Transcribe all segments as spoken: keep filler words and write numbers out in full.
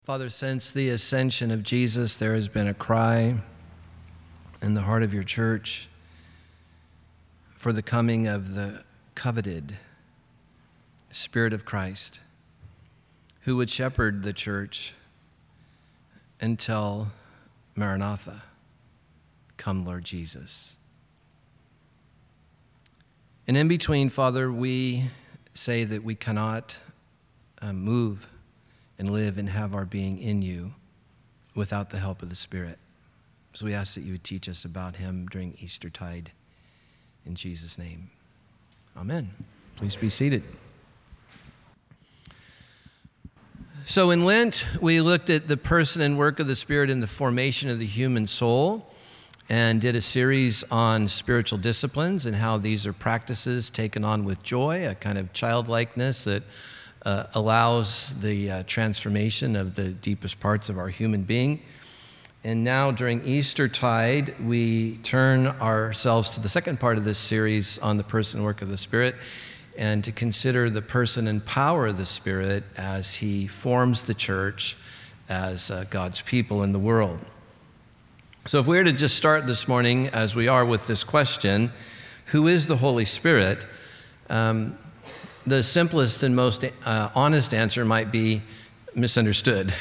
Father, since the ascension of Jesus, there has been a cry in the heart of your church for the coming of the coveted Spirit of Christ, who would shepherd the church until Maranatha, come Lord Jesus. And in between, Father, we say that we cannot uh, move and live and have our being in you without the help of the Spirit. So we ask that you would teach us about him during Eastertide. In Jesus' name, amen. Please be seated. So in Lent, we looked at the person and work of the Spirit in the formation of the human soul and did a series on spiritual disciplines and how these are practices taken on with joy, a kind of childlikeness that Uh, allows the uh, transformation of the deepest parts of our human being. And now during Eastertide, we turn ourselves to the second part of this series on the person and work of the Spirit, and to consider the person and power of the Spirit as he forms the church as uh, God's people in the world. So if we were to just start this morning, as we are, with this question, who is the Holy Spirit? Um, The simplest and most uh, honest answer might be misunderstood,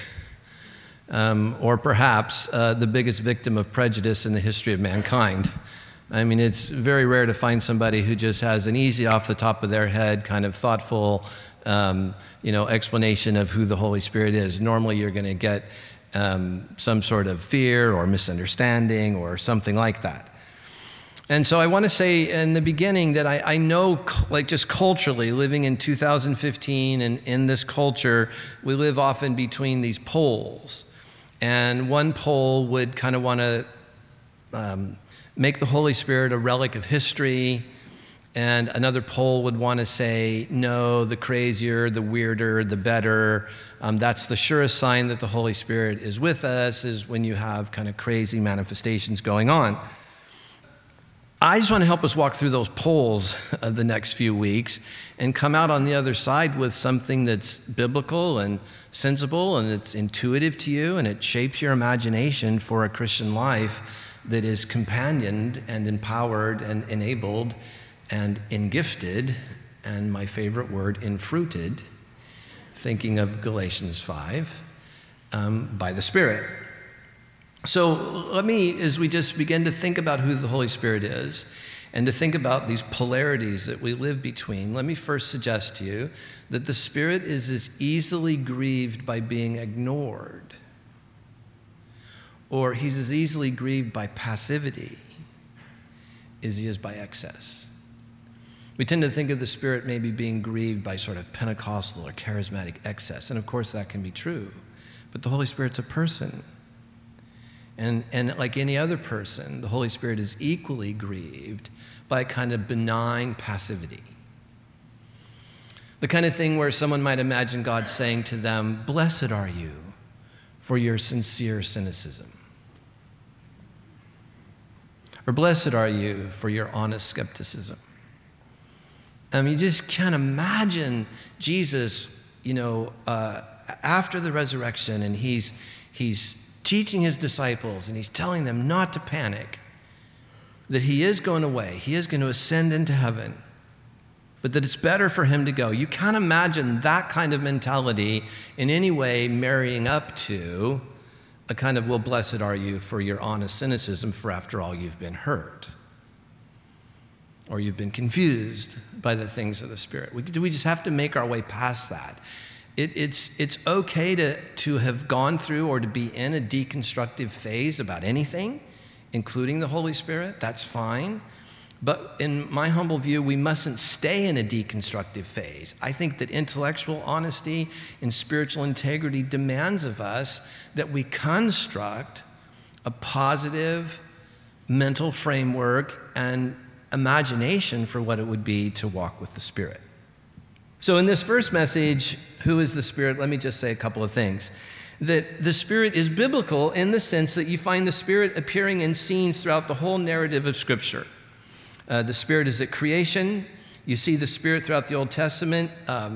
um, or perhaps uh, the biggest victim of prejudice in the history of mankind. I mean, it's very rare to find somebody who just has an easy, off the top of their head, kind of thoughtful, um, you know, explanation of who the Holy Spirit is. Normally, you're going to get um, some sort of fear or misunderstanding or something like that. And so I want to say in the beginning that I, I know, like just culturally, living in two thousand fifteen and in this culture, we live often between these poles. And one pole would kind of want to um, make the Holy Spirit a relic of history, and another pole would want to say, no, the crazier, the weirder, the better. Um, that's the surest sign that the Holy Spirit is with us, is when you have kind of crazy manifestations going on. I just want to help us walk through those poles uh, the next few weeks and come out on the other side with something that's biblical and sensible and it's intuitive to you and it shapes your imagination for a Christian life that is companioned and empowered and enabled and engifted, and my favorite word, infruited, thinking of Galatians five, um, by the Spirit. So let me, as we just begin to think about who the Holy Spirit is and to think about these polarities that we live between, let me first suggest to you that the Spirit is as easily grieved by being ignored, or he's as easily grieved by passivity as he is by excess. We tend to think of the Spirit maybe being grieved by sort of Pentecostal or charismatic excess, and of course that can be true, but the Holy Spirit's a person. And, and like any other person, the Holy Spirit is equally grieved by a kind of benign passivity. The kind of thing where someone might imagine God saying to them, "Blessed are you for your sincere cynicism." Or, "Blessed are you for your honest skepticism." I mean, you just can't imagine Jesus, you know, uh, after the resurrection, and he's he's teaching his disciples, and he's telling them not to panic, that he is going away, he is going to ascend into heaven, but that it's better for him to go. You can't imagine that kind of mentality in any way marrying up to a kind of, well, blessed are you for your honest cynicism, for after all you've been hurt, or you've been confused by the things of the Spirit. We, we just have to make our way past that. It, it's, it's okay to, to have gone through or to be in a deconstructive phase about anything, including the Holy Spirit. That's fine. But in my humble view, we mustn't stay in a deconstructive phase. I think that intellectual honesty and spiritual integrity demands of us that we construct a positive mental framework and imagination for what it would be to walk with the Spirit. So in this first message, who is the Spirit? Let me just say a couple of things. That the Spirit is biblical in the sense that you find the Spirit appearing in scenes throughout the whole narrative of Scripture. Uh, the Spirit is at creation. You see the Spirit throughout the Old Testament. Um,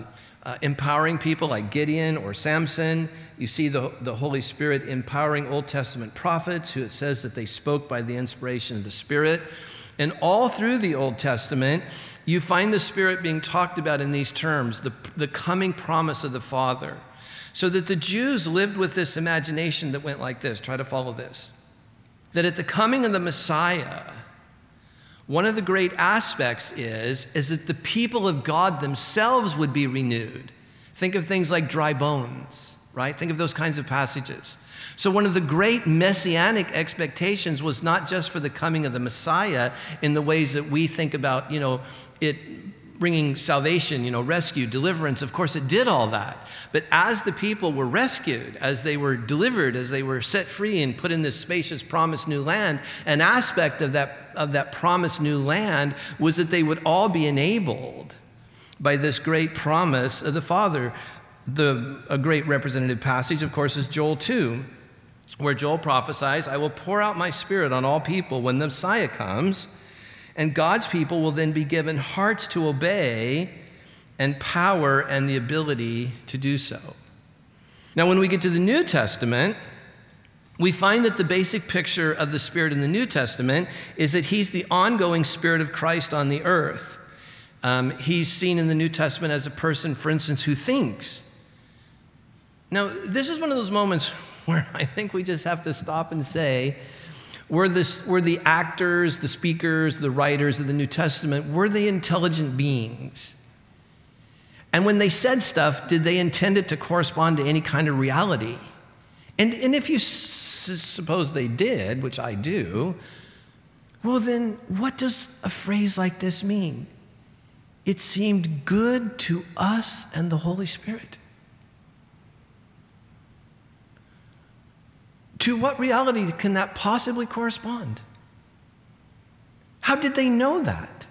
uh, empowering people like Gideon or Samson. You see the, the Holy Spirit empowering Old Testament prophets who it says that they spoke by the inspiration of the Spirit. And all through the Old Testament, you find the Spirit being talked about in these terms, the, the coming promise of the Father. So that the Jews lived with this imagination that went like this. Try to follow this. That at the coming of the Messiah, one of the great aspects is, is that the people of God themselves would be renewed. Think of things like dry bones, right? Think of those kinds of passages. So one of the great messianic expectations was not just for the coming of the Messiah in the ways that we think about, you know, it bringing salvation, you know, rescue, deliverance. Of course, it did all that. But as the people were rescued, as they were delivered, as they were set free and put in this spacious promised new land, an aspect of that, of that promised new land was that they would all be enabled by this great promise of the Father. The, a great representative passage, of course, is Joel two, where Joel prophesies, I will pour out my Spirit on all people when the Messiah comes, and God's people will then be given hearts to obey and power and the ability to do so. Now, when we get to the New Testament, we find that the basic picture of the Spirit in the New Testament is that he's the ongoing Spirit of Christ on the earth. Um, he's seen in the New Testament as a person, for instance, who thinks. Now, this is one of those moments where I think we just have to stop and say, were, this, were the actors, the speakers, the writers of the New Testament, were they intelligent beings? And when they said stuff, did they intend it to correspond to any kind of reality? And, and if you s- suppose they did, which I do, well then, what does a phrase like this mean? It seemed good to us and the Holy Spirit. To what reality can that possibly correspond? How did they know that?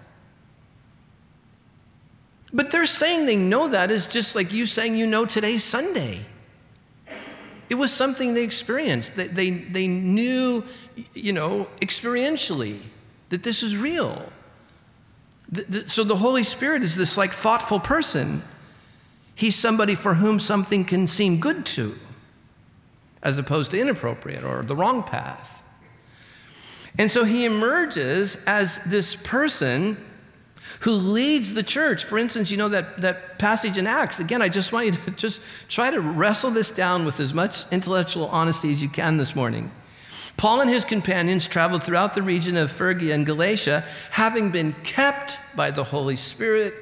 But they're saying they know that is just like you saying you know today's Sunday. It was something they experienced. They, they, they knew, you know, experientially that this is real. The, the, so the Holy Spirit is this like thoughtful person. He's somebody for whom something can seem good to, as opposed to inappropriate or the wrong path. And so he emerges as this person who leads the church. For instance, you know that, that passage in Acts. Again, I just want you to just try to wrestle this down with as much intellectual honesty as you can this morning. Paul and his companions traveled throughout the region of Phrygia and Galatia, having been kept by the Holy Spirit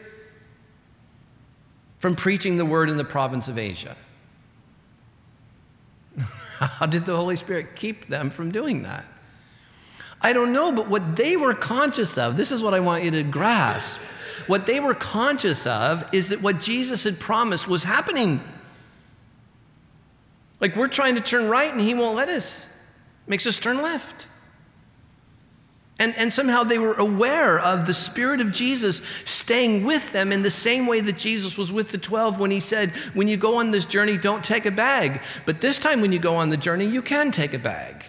from preaching the word in the province of Asia. How did the Holy Spirit keep them from doing that? I don't know, but what they were conscious of, this is what I want you to grasp. What they were conscious of is that what Jesus had promised was happening. Like we're trying to turn right and he won't let us. Makes us turn left. And, and somehow they were aware of the Spirit of Jesus staying with them in the same way that Jesus was with the twelve when he said, when you go on this journey, don't take a bag. But this time when you go on the journey, you can take a bag.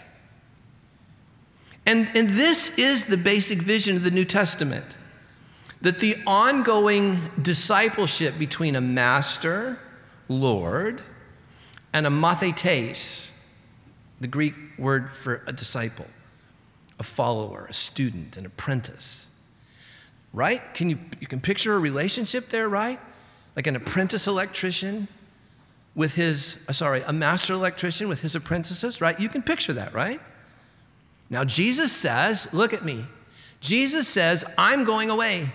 And, and this is the basic vision of the New Testament, that the ongoing discipleship between a master, Lord, and a mathetes, the Greek word for a disciple, a follower, a student, an apprentice, right? Can you, you can picture a relationship there, right? Like an apprentice electrician with his, sorry, a master electrician with his apprentices, right? You can picture that, right? Now, Jesus says, look at me. Jesus says, I'm going away.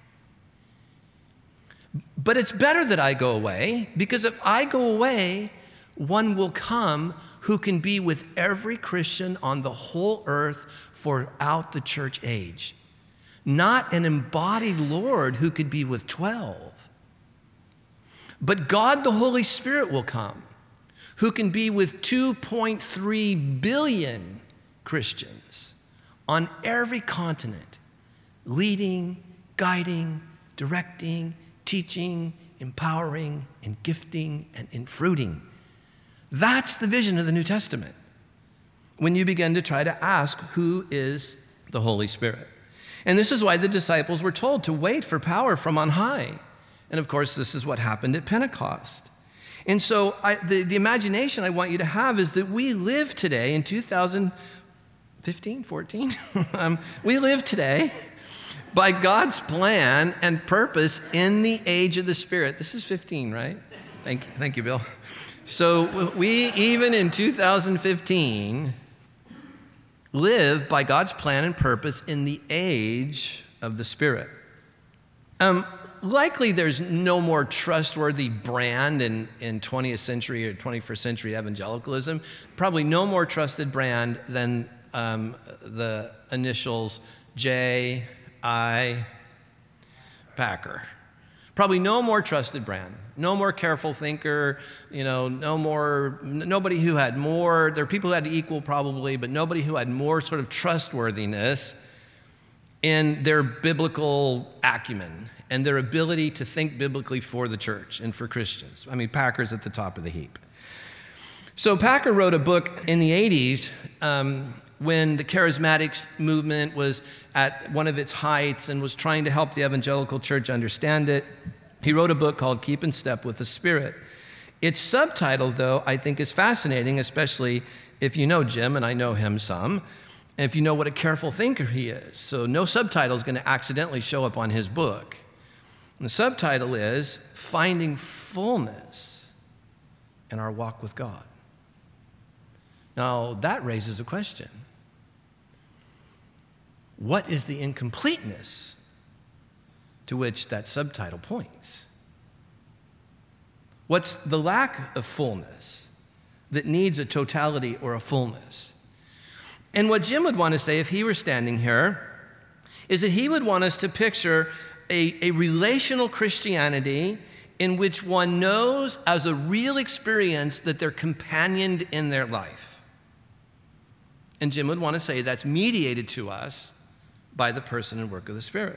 But it's better that I go away, because if I go away, one will come who can be with every Christian on the whole earth throughout the church age. Not an embodied Lord who could be with twelve. But God the Holy Spirit will come, who can be with two point three billion Christians on every continent, leading, guiding, directing, teaching, empowering, and gifting, and infruiting. That's the vision of the New Testament when you begin to try to ask, who is the Holy Spirit? And this is why the disciples were told to wait for power from on high. And of course, this is what happened at Pentecost. And so I, the, the imagination I want you to have is that we live today in two thousand fifteen, fourteen, um, we live today by God's plan and purpose in the age of the Spirit. This is fifteen, right? Thank you, thank you, Bill. So we, even in two thousand fifteen, live by God's plan and purpose in the age of the Spirit. Um, likely there's no more trustworthy brand in, in twentieth century or twenty-first century evangelicalism. Probably no more trusted brand than um, the initials J I Packer. Probably no more trusted brand, no more careful thinker, you know, no more, nobody who had more, there are people who had equal probably, but nobody who had more sort of trustworthiness in their biblical acumen and their ability to think biblically for the church and for Christians. I mean, Packer's at the top of the heap. So Packer wrote a book in the eighties um, when the charismatic movement was at one of its heights and was trying to help the evangelical church understand it. He wrote a book called Keep in Step with the Spirit. Its subtitle, though, I think is fascinating, especially if you know Jim, and I know him some, and if you know what a careful thinker he is. So no subtitle is going to accidentally show up on his book. And the subtitle is Finding Fullness in Our Walk with God. Now, that raises a question. What is the incompleteness to which that subtitle points? What's the lack of fullness that needs a totality or a fullness? And what Jim would want to say if he were standing here is that he would want us to picture a, a relational Christianity in which one knows as a real experience that they're companioned in their life. And Jim would want to say that's mediated to us by the person and work of the Spirit.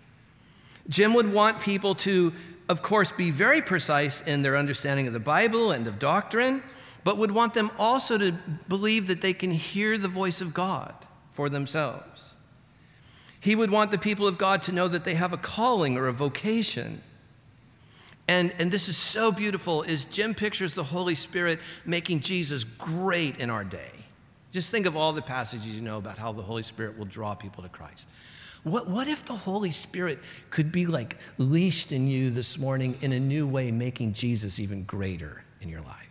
Jim would want people to, of course, be very precise in their understanding of the Bible and of doctrine, but would want them also to believe that they can hear the voice of God for themselves. He would want the people of God to know that they have a calling or a vocation. And, and this is so beautiful, is Jim pictures the Holy Spirit making Jesus great in our day. Just think of all the passages you know about how the Holy Spirit will draw people to Christ. What, what if the Holy Spirit could be like leashed in you this morning in a new way, making Jesus even greater in your life?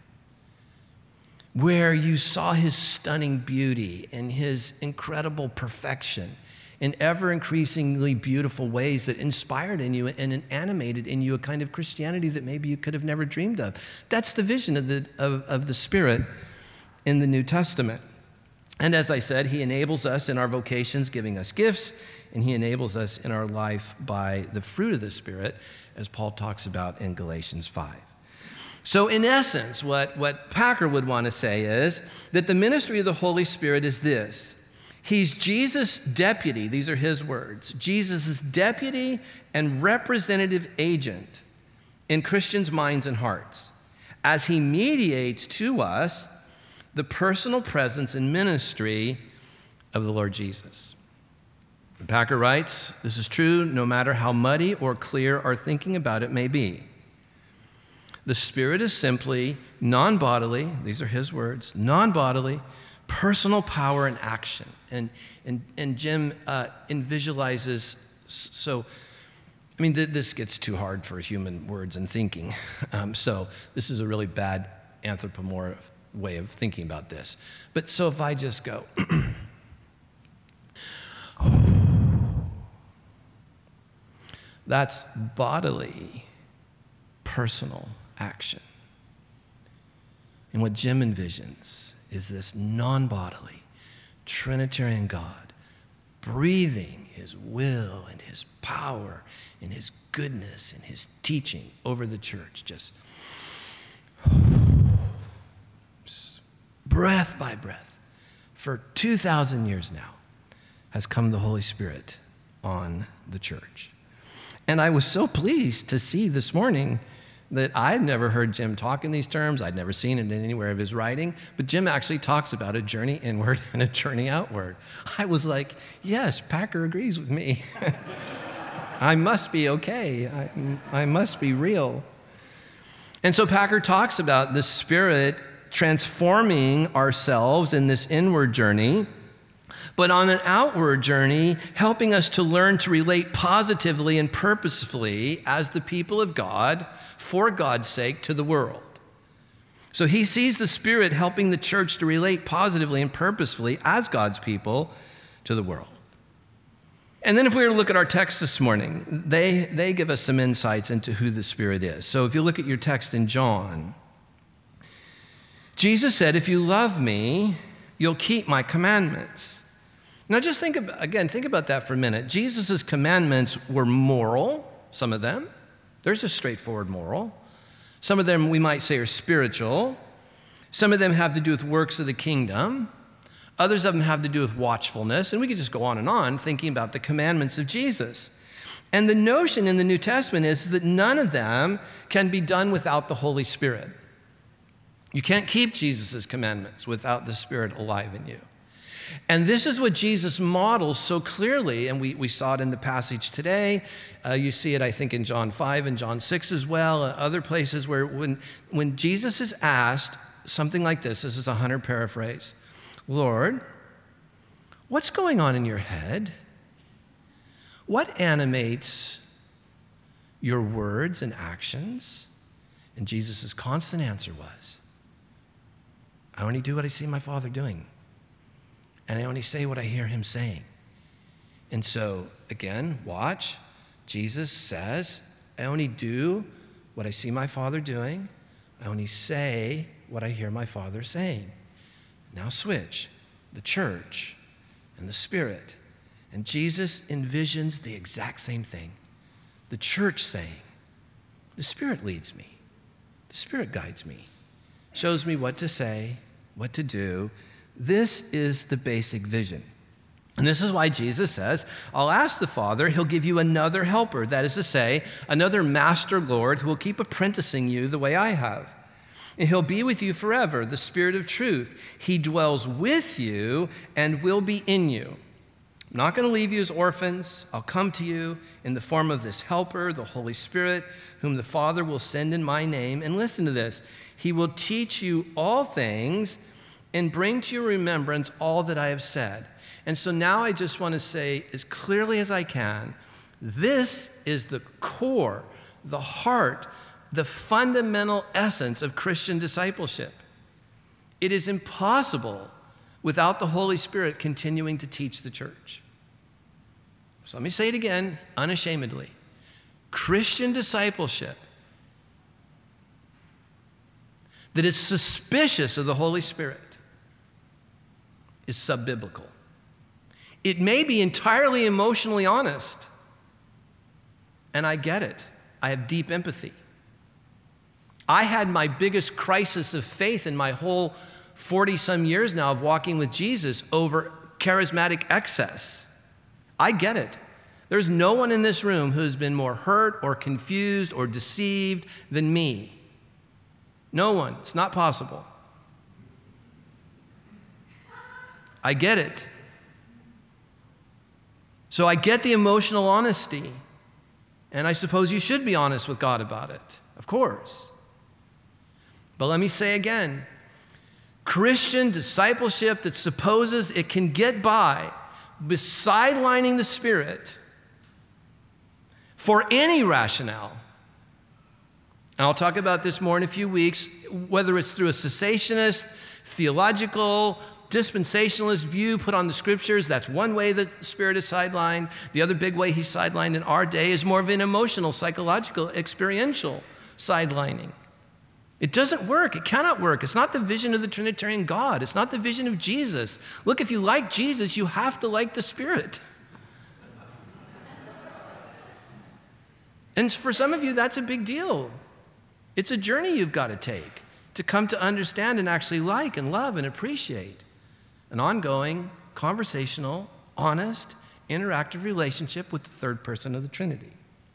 Where you saw his stunning beauty and his incredible perfection in ever increasingly beautiful ways that inspired in you and animated in you a kind of Christianity that maybe you could have never dreamed of. That's the vision of the, of, of the Spirit in the New Testament. And as I said, he enables us in our vocations, giving us gifts, and he enables us in our life by the fruit of the Spirit, as Paul talks about in Galatians five. So in essence, what, what Packer would want to say is that the ministry of the Holy Spirit is this. He's Jesus' deputy, these are his words, Jesus' deputy and representative agent in Christians' minds and hearts, as he mediates to us the personal presence and ministry of the Lord Jesus. And Packer writes, this is true no matter how muddy or clear our thinking about it may be. The Spirit is simply non-bodily, these are his words, non-bodily, personal power and action. And, and, and Jim uh, visualizes, so, I mean, th- this gets too hard for human words and thinking. Um, so this is a really bad anthropomorphic way of thinking about this. But so if I just go, that's bodily, personal action. And what Jim envisions is this non-bodily, Trinitarian God breathing his will and his power and his goodness and his teaching over the church, just breath by breath. For two thousand years now has come the Holy Spirit on the church. And I was so pleased to see this morning that I'd never heard Jim talk in these terms. I'd never seen it in anywhere of his writing. But Jim actually talks about a journey inward and a journey outward. I was like, yes, Packer agrees with me. I must be okay. I, I must be real. And so Packer talks about the Spirit transforming ourselves in this inward journey, but on an outward journey, helping us to learn to relate positively and purposefully as the people of God, for God's sake, to the world. So he sees the Spirit helping the church to relate positively and purposefully as God's people to the world. And then if we were to look at our text this morning, they, they give us some insights into who the Spirit is. So if you look at your text in John, Jesus said, if you love me, you'll keep my commandments. Now just think, about, again, think about that for a minute. Jesus' commandments were moral, some of them. There's a straightforward moral. Some of them we might say are spiritual. Some of them have to do with works of the kingdom. Others of them have to do with watchfulness. And we could just go on and on thinking about the commandments of Jesus. And the notion in the New Testament is that none of them can be done without the Holy Spirit. You can't keep Jesus' commandments without the Spirit alive in you. And this is what Jesus models so clearly, and we, we saw it in the passage today. Uh, you see it, I think, in John five and John six as well, and other places where when, when Jesus is asked something like this, this is a Hunter paraphrase, Lord, what's going on in your head? What animates your words and actions? And Jesus' constant answer was, I only do what I see my Father doing. And I only say what I hear him saying. And so, again, watch. Jesus says, I only do what I see my Father doing. I only say what I hear my Father saying. Now switch. The church and the Spirit. And Jesus envisions the exact same thing. The church saying, the Spirit leads me. The Spirit guides me. Shows me what to say, what to do. This is the basic vision. And this is why Jesus says, I'll ask the Father, he'll give you another helper. That is to say, another master Lord who will keep apprenticing you the way I have. And he'll be with you forever, the Spirit of truth. He dwells with you and will be in you. I'm not going to leave you as orphans. I'll come to you in the form of this helper, the Holy Spirit, whom the Father will send in my name. And listen to this. He will teach you all things and bring to your remembrance all that I have said. And so now I just want to say as clearly as I can, this is the core, the heart, the fundamental essence of Christian discipleship. It is impossible without the Holy Spirit continuing to teach the church. So let me say it again, unashamedly. Christian discipleship that is suspicious of the Holy Spirit is sub-biblical. It may be entirely emotionally honest, and I get it. I have deep empathy. I had my biggest crisis of faith in my whole forty-some years now of walking with Jesus over charismatic excess. I get it. There's no one in this room who's been more hurt or confused or deceived than me. No one. It's not possible. I get it. So I get the emotional honesty, and I suppose you should be honest with God about it, of course. But let me say again, Christian discipleship that supposes it can get by with sidelining the Spirit for any rationale, and I'll talk about this more in a few weeks, whether it's through a cessationist, theological, dispensationalist view put on the scriptures, that's one way that the Spirit is sidelined. The other big way he's sidelined in our day is more of an emotional, psychological, experiential sidelining. It doesn't work. It cannot work. It's not the vision of the Trinitarian God. It's not the vision of Jesus. Look, if you like Jesus, you have to like the Spirit. And for some of you, that's a big deal. It's a journey you've got to take to come to understand and actually like and love and appreciate an ongoing, conversational, honest, interactive relationship with the third person of the Trinity.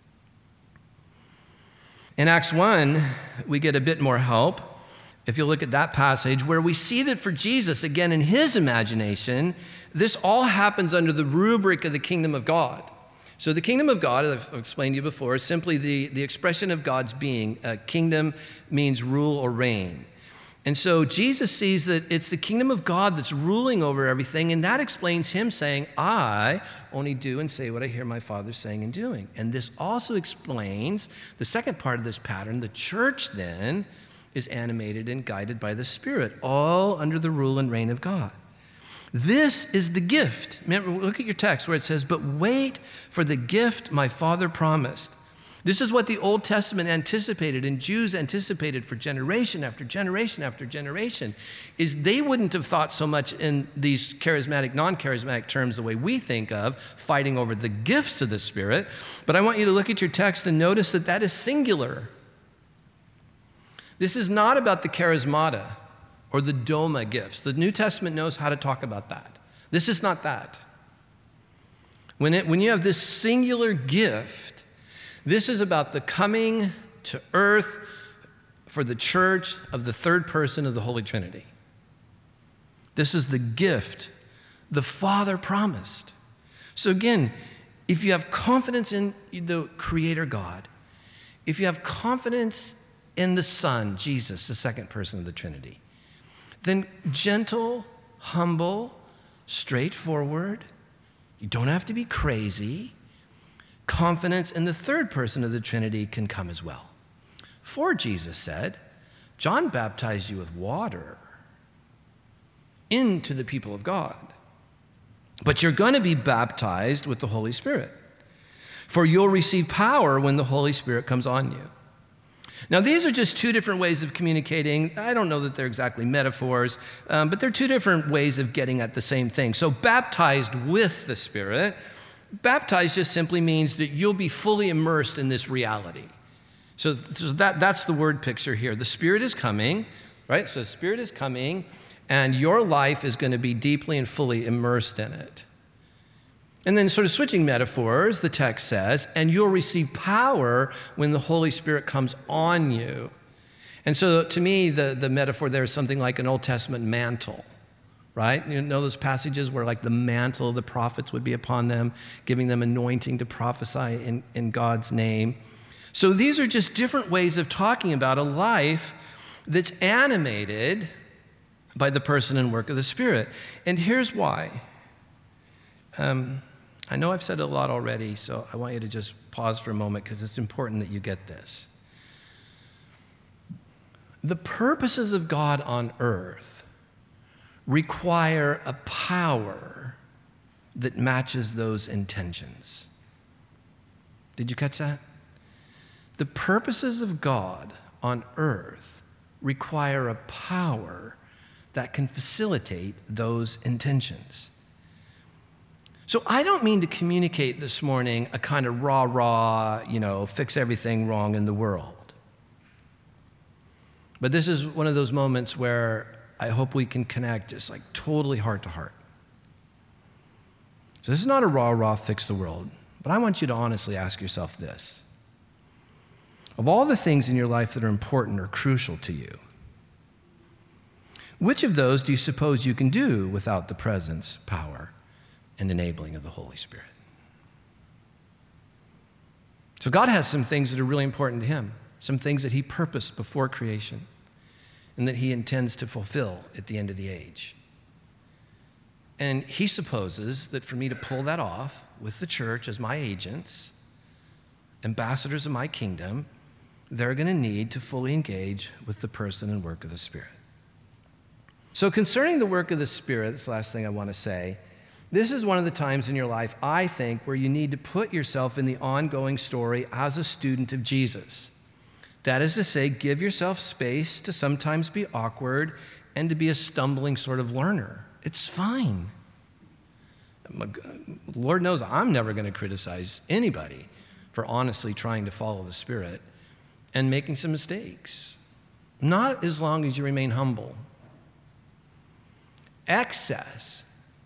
In Acts one, we get a bit more help. If you look at that passage, where we see that for Jesus, again, in his imagination, this all happens under the rubric of the kingdom of God. So the kingdom of God, as I've explained to you before, is simply the, the expression of God's being. A kingdom means rule or reign. And so Jesus sees that it's the kingdom of God that's ruling over everything, and that explains him saying, I only do and say what I hear my Father saying and doing. And this also explains the second part of this pattern. The church then is animated and guided by the Spirit, all under the rule and reign of God. This is the gift. Remember, look at your text where it says, but wait for the gift my Father promised. This is what the Old Testament anticipated and Jews anticipated for generation after generation after generation, is they wouldn't have thought so much in these charismatic, non-charismatic terms the way we think of, fighting over the gifts of the Spirit. But I want you to look at your text and notice that that is singular. This is not about the charismata or the doma gifts. The New Testament knows how to talk about that. This is not that. When, it, when you have this singular gift, this is about the coming to earth for the church of the third person of the Holy Trinity. This is the gift the Father promised. So again, if you have confidence in the Creator God, if you have confidence in the Son, Jesus, the second person of the Trinity, then gentle, humble, straightforward, you don't have to be crazy, confidence in the third person of the Trinity can come as well. For Jesus said, John baptized you with water into the people of God, but you're going to be baptized with the Holy Spirit, for you'll receive power when the Holy Spirit comes on you. Now, these are just two different ways of communicating. I don't know that they're exactly metaphors, um, but they're two different ways of getting at the same thing. So baptized with the Spirit, baptized just simply means that you'll be fully immersed in this reality. So, so that, that's the word picture here. The Spirit is coming, right? So the Spirit is coming, and your life is going to be deeply and fully immersed in it. And then sort of switching metaphors, the text says, and you'll receive power when the Holy Spirit comes on you. And so to me, the, the metaphor there is something like an Old Testament mantle, right? You know those passages where like the mantle of the prophets would be upon them, giving them anointing to prophesy in, in God's name. So these are just different ways of talking about a life that's animated by the person and work of the Spirit. And here's why. Um, I know I've said it a lot already, so I want you to just pause for a moment because it's important that you get this. The purposes of God on earth require a power that matches those intentions. Did you catch that? The purposes of God on earth require a power that can facilitate those intentions. So I don't mean to communicate this morning a kind of rah-rah, you know, fix everything wrong in the world. But this is one of those moments where I hope we can connect just like totally heart to heart. So this is not a rah-rah fix the world, but I want you to honestly ask yourself this. Of all the things in your life that are important or crucial to you, which of those do you suppose you can do without the presence, power, and enabling of the Holy Spirit? So God has some things that are really important to him, some things that he purposed before creation and that he intends to fulfill at the end of the age. And he supposes that for me to pull that off with the church as my agents, ambassadors of my kingdom, they're going to need to fully engage with the person and work of the Spirit. So concerning the work of the Spirit, this last thing I want to say, this is one of the times in your life, I think, where you need to put yourself in the ongoing story as a student of Jesus. That is to say, give yourself space to sometimes be awkward and to be a stumbling sort of learner. It's fine. Lord knows I'm never going to criticize anybody for honestly trying to follow the Spirit and making some mistakes. Not as long as you remain humble. Excess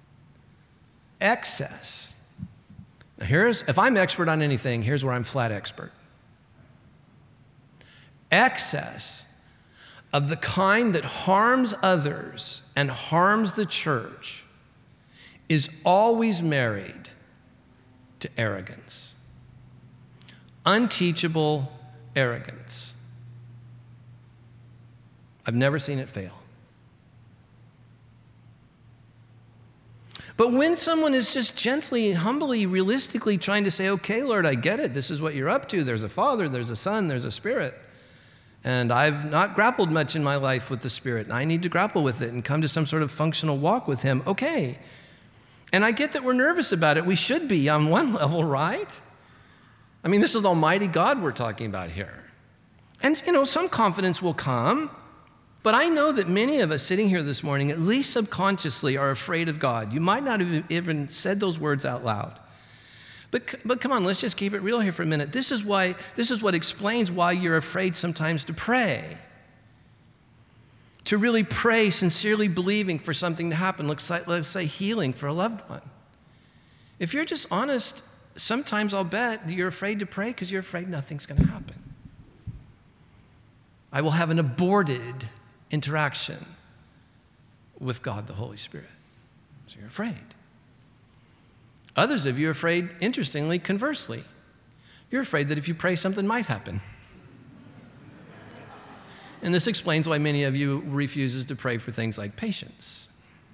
Excess. Now here's, if I'm expert on anything, here's where I'm flat expert. Excess of the kind that harms others and harms the church is always married to arrogance. Unteachable arrogance. I've never seen it fail. But when someone is just gently, humbly, realistically trying to say, okay, Lord, I get it. This is what you're up to. There's a Father, there's a Son, there's a Spirit. And I've not grappled much in my life with the Spirit, and I need to grapple with it and come to some sort of functional walk with Him. Okay. And I get that we're nervous about it. We should be on one level, right? I mean, this is Almighty God we're talking about here. And, you know, some confidence will come. But I know that many of us sitting here this morning, at least subconsciously, are afraid of God. You might not have even said those words out loud. But, but come on, let's just keep it real here for a minute. This is why, this is what explains why you're afraid sometimes to pray. To really pray, sincerely believing for something to happen. Let's say, let's say healing for a loved one. If you're just honest, sometimes I'll bet you're afraid to pray because you're afraid nothing's going to happen. I will have an aborted interaction with God, the Holy Spirit. So you're afraid. Others of you are afraid, interestingly, conversely. You're afraid that if you pray, something might happen. And this explains why many of you refuses to pray for things like patience.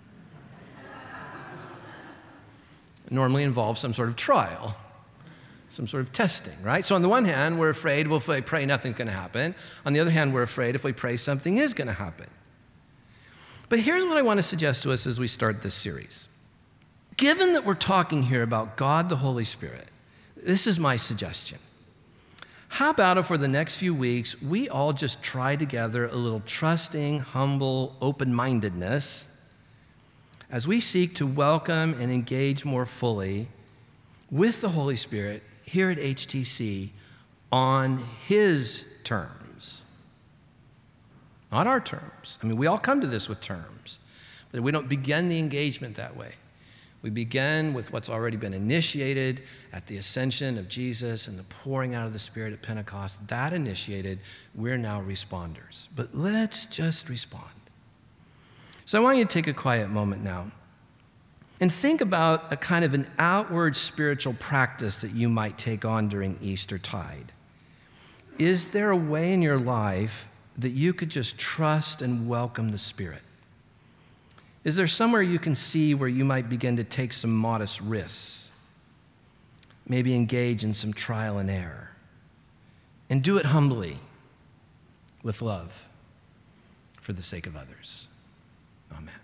It normally involves some sort of trial, some sort of testing, right? So on the one hand, we're afraid, well, if we pray, nothing's going to happen. On the other hand, we're afraid if we pray, something is going to happen. But here's what I want to suggest to us as we start this series. Given that we're talking here about God the Holy Spirit, this is my suggestion. How about if for the next few weeks, we all just try together a little trusting, humble, open-mindedness as we seek to welcome and engage more fully with the Holy Spirit here at H T C on His terms, not our terms. I mean, we all come to this with terms, but we don't begin the engagement that way. We begin with what's already been initiated at the ascension of Jesus and the pouring out of the Spirit at Pentecost. That initiated, we're now responders. But let's just respond. So I want you to take a quiet moment now and think about a kind of an outward spiritual practice that you might take on during Eastertide. Is there a way in your life that you could just trust and welcome the Spirit? Is there somewhere you can see where you might begin to take some modest risks? Maybe engage in some trial and error. And do it humbly, with love, for the sake of others. Amen.